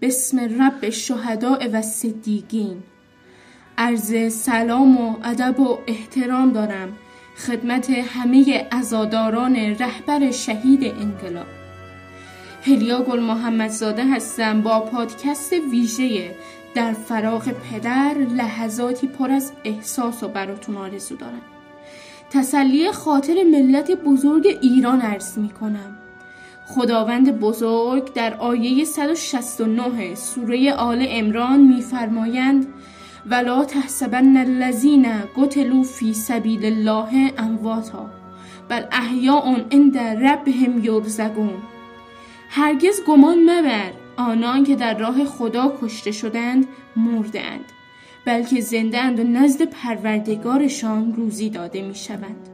بسم رب شهداء و صدیقین. عرض سلام و ادب و احترام دارم خدمت همه عزاداران رهبر شهید انقلاب. هلیا گل محمدزاده هستم با پادکست ویژه در فراق پدر، لحظاتی پر از احساس و براتون آرزو دارم. تسلی خاطر ملت بزرگ ایران عرض می کنم. خداوند بزرگ در آیه 169 سوره آل عمران می فرمایند ولا تحسبن الذین قتلوا فی سبیل الله امواتا بل احیاء عند ربهم یرزقون. هرگز گمان مبر آنان که در راه خدا کشته شدند مردند، بلکه زنده اند و نزد پروردگارشان روزی داده می شوند.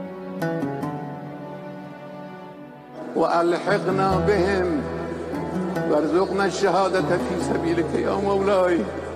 و الحقنا بهم وارزقنا الشهادة فی سبیلک یا مولای.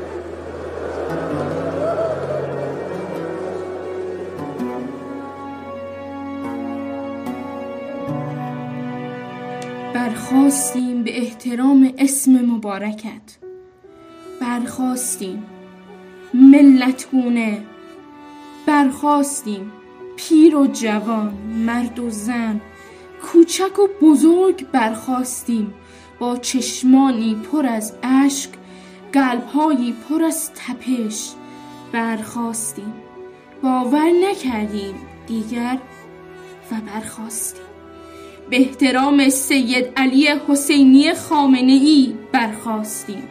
برخاستیم به احترام اسم مبارکت، برخاستیم ملتگونه، برخاستیم پیر و جوان، مرد و زن، کوچک و بزرگ، برخاستیم با چشمانی پر از اشک، قلب‌هایی پر از تپش، برخاستیم باور نکردیم دیگر و برخاستیم به احترام سید علی حسینی خامنه‌ای، برخاستیم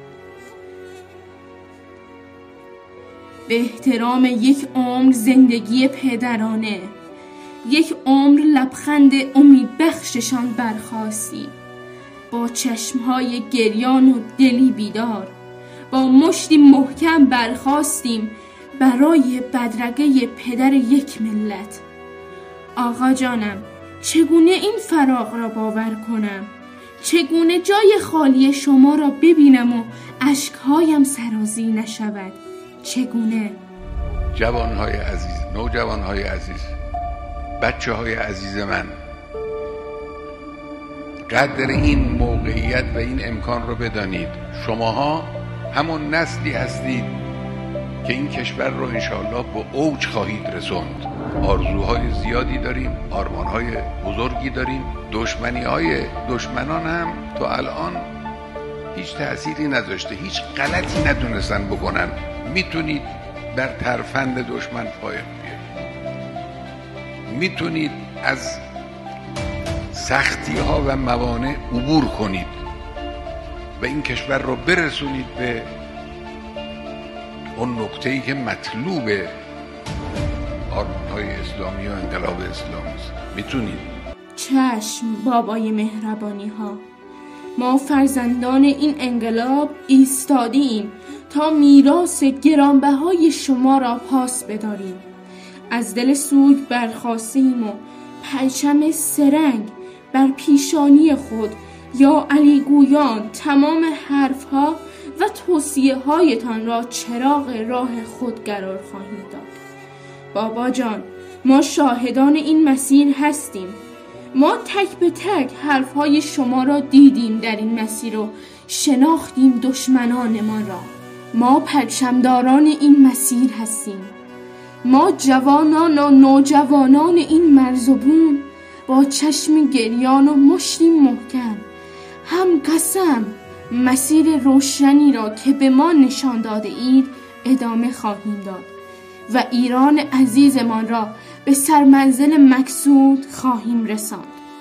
به احترام یک عمر زندگی پدرانه، یک عمر لبخند امید بخششان، برخاستیم با چشمهای گریان و دلی بیدار، با مشتی محکم برخاستیم برای بدرقه پدر یک ملت. آقا جانم، چگونه این فراق را باور کنم؟ چگونه جای خالی شما را ببینم و اشکهایم سرازی نشود؟ چگونه؟ جوانهای عزیز، نوجوانهای عزیز، بچه های عزیز من، قدر این موقعیت و این امکان رو بدانید. شماها همون نسلی هستید که این کشور رو انشاءالله به اوج خواهید رسوند. آرزوهای زیادی داریم، آرمانهای بزرگی داریم. دشمنیهای دشمنان هم تا الان هیچ تأثیری نذاشته، هیچ غلطی نتونستن بکنن. میتونید بر ترفند دشمن فائق بیایید، میتونید از سختی ها و موانع عبور کنید و این کشور رو برسونید به اون نقطه‌ای که مطلوب آرمان‌های اسلامی و انقلاب اسلامی است. میتونید. چشم بابای مهربانی ها، ما فرزندان این انقلاب ایستادیم تا میراث گرانبهای شما را پاس بداریم. از دل سوگ برخاستیم و پرچم سرنگ بر پیشانی خود یا علی گویان تمام حرفها و توصیه هایتان را چراغ راه خود قرار خواهیم داد. بابا جان، ما شاهدان این مسیر هستیم. ما تک به تک حرفهای شما را دیدیم در این مسیر و شناختیم دشمنانمان را. ما پرچمداران این مسیر هستیم. ما جوانان و نوجوانان این مرز و بوم با چشم گریان و مشتی محکم هم قسم مسیر روشنی را که به ما نشان داده اید ادامه خواهیم داد و ایران عزیزمان را به سرمنزل مقصود خواهیم رساند.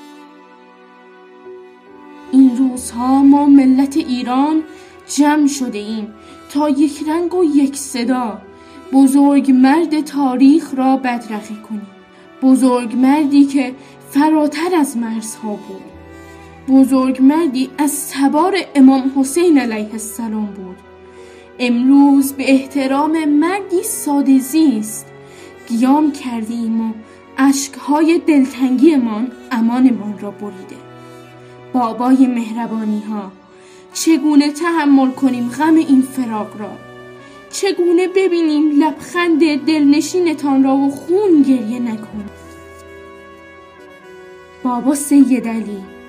این روزها ما ملت ایران جمع شده ایم تا یک رنگ و یک صدا بزرگ مرد تاریخ را بدرقه کنیم. بزرگ مردی که فراتر از مرزها بود، بزرگ مردی از تبار امام حسین علیه السلام بود. امروز به احترام مردی ساده زیست قیام کردیم و اشکهای دلتنگیمان امانمان را بریده. بابای مهربانی ها، چگونه تحمل کنیم غم این فراق را؟ چگونه ببینیم لبخند دلنشینتان را و خون گریه نکنیم؟ بابا سید علی،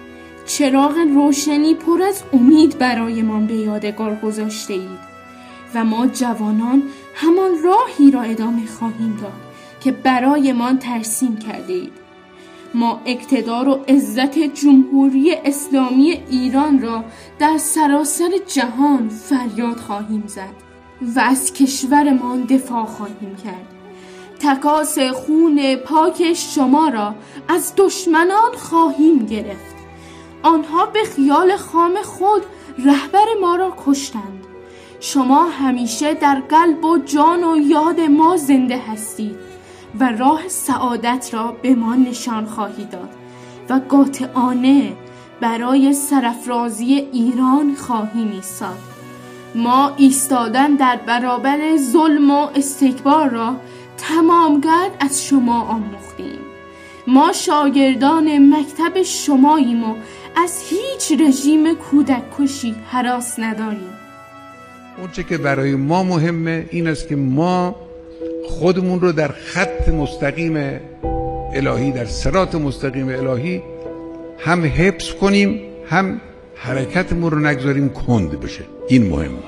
چراغ روشنی پر از امید برایمان به یادگار گذاشته اید و ما جوانان همان راهی را ادامه خواهیم داد که برایمان ترسیم کرده اید. ما اقتدار و عزت جمهوری اسلامی ایران را در سراسر جهان فریاد خواهیم زد و از کشورمان دفاع خواهیم کرد. تکاس خون پاک شما را از دشمنان خواهیم گرفت. آنها به خیال خام خود رهبر ما را کشتند. شما همیشه در قلب و جان و یاد ما زنده هستید و راه سعادت را به ما نشان خواهید داد و قاطعانه برای سرافرازی ایران خواهیم ایستاد. ما ایستادن در برابر ظلم و استکبار را تمام‌قد از شما آموختیم. ما شاگردان مکتب شماییم و از هیچ رژیم کودک کشی هراس نداریم. اونچه که برای ما مهمه این است که ما خودمون رو در خط مستقیم الهی، در صراط مستقیم الهی هم حفظ کنیم، هم حرکتمون رو نگذاریم کند بشه. این مهمه.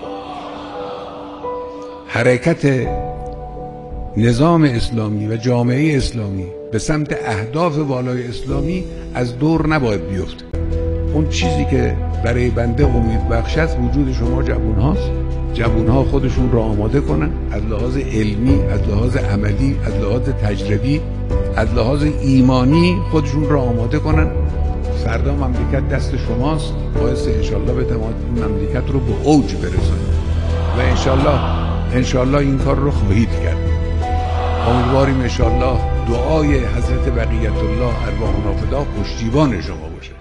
حرکت نظام اسلامی و جامعه اسلامی به سمت اهداف والای اسلامی از دور نباید بیفته. اون چیزی که برای بنده امید بخش است وجود شما جوان هاست. جوان ها خودشون را آماده کنن از لحاظ علمی، از لحاظ عملی، از لحاظ تجربی، از لحاظ ایمانی خودشون را آماده کنن. فردا مملکت دست شماست. باعث انشالله بتوانید این مملکت رو به اوج برسونید و انشالله این کار رو خواهید کرد. امیدواریم انشالله دعای حضرت بقیت الله ارواحنا فدا پشتیبان شما باشه.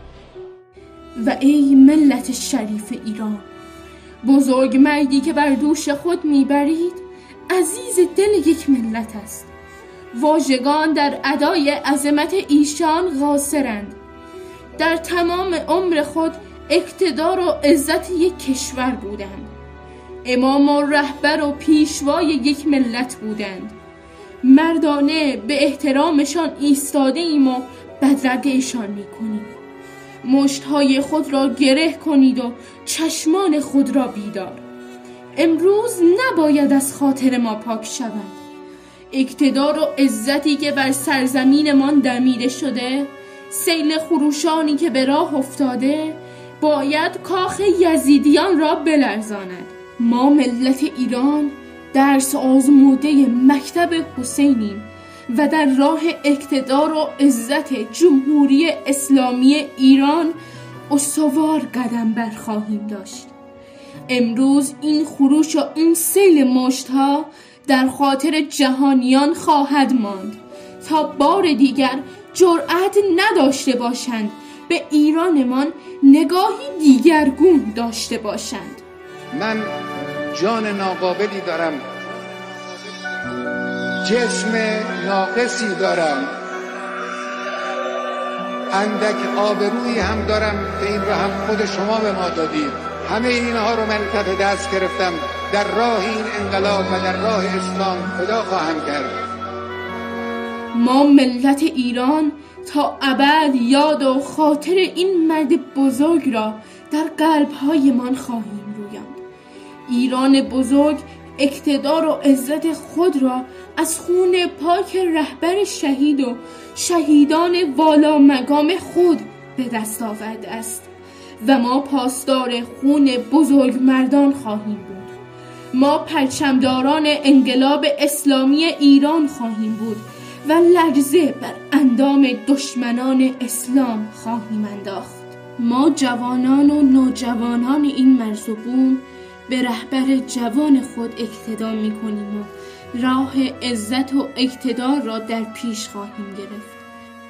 و ای ملت شریف ایران، بزرگ مردی که بر دوش خود میبرید عزیز دل یک ملت است. واژگان در ادای عظمت ایشان قاصرند. در تمام عمر خود اقتدار و عزت یک کشور بودند. امام و رهبر و پیشوای یک ملت بودند. مردانه به احترامشان ایستاده ایم و بدرد ایشان میکنیم. مشتهای خود را گره کنید و چشمان خود را بیدار. امروز نباید از خاطر ما پاک شود. اقتدار و عزتی که بر سرزمینمان دمیده شده، سیل خروشانی که به راه افتاده، باید کاخ یزیدیان را بلرزاند. ما ملت ایران درس آزموده مکتب حسینیم و در راه اقتدار و عزت جمهوری اسلامی ایران استوار قدم برخواهیم داشت. امروز این خروش و این سیل مشتها در خاطر جهانیان خواهد ماند تا بار دیگر جرأت نداشته باشند به ایرانمان نگاهی دیگرگون داشته باشند. من جان ناقابلی دارم، جسم ناقصی دارم، اندک آبرویی هم دارم که این رو هم خود شما به ما دادید. همه اینها رو من کف دست گرفتم، در راه این انقلاب و در راه اسلام فدا خواهم کرد. ما ملت ایران تا ابد یاد و خاطر این مرد بزرگ را در قلب‌هایمان خواهیم رویاند. ایران بزرگ اقتدار و عزت خود را از خون پاک رهبر شهید و شهیدان والا مقام خود به دست آورده است و ما پاسدار خون بزرگ مردان خواهیم بود. ما پرچمداران انقلاب اسلامی ایران خواهیم بود و لرزه بر اندام دشمنان اسلام خواهیم انداخت. ما جوانان و نوجوانان این مرز و بوم به رهبر جوان خود اقتدا می‌کنیم و راه عزت و اقتدار را در پیش خواهیم گرفت.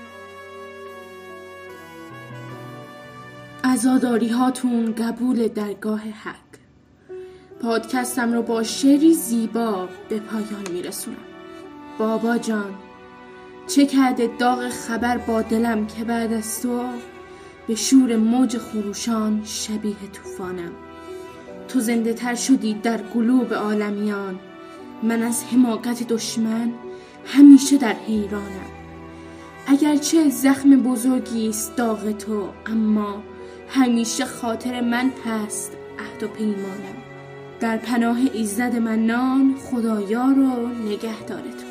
عزاداری هاتون قبول درگاه حق. پادکستم رو با شعری زیبا به پایان میرسونم. بابا جان، چه کرده داغ خبر با دلم که بعد از تو به شور موج خروشان شبیه طوفانم. تو زنده تر شدی در قلوب عالمیان، من از حماقت دشمن همیشه در حیرانم. اگرچه زخم بزرگی است داغ تو، اما همیشه خاطر من هست عهد و پیمانم. در پناه ایزد منان، خدایار و نگهدارت.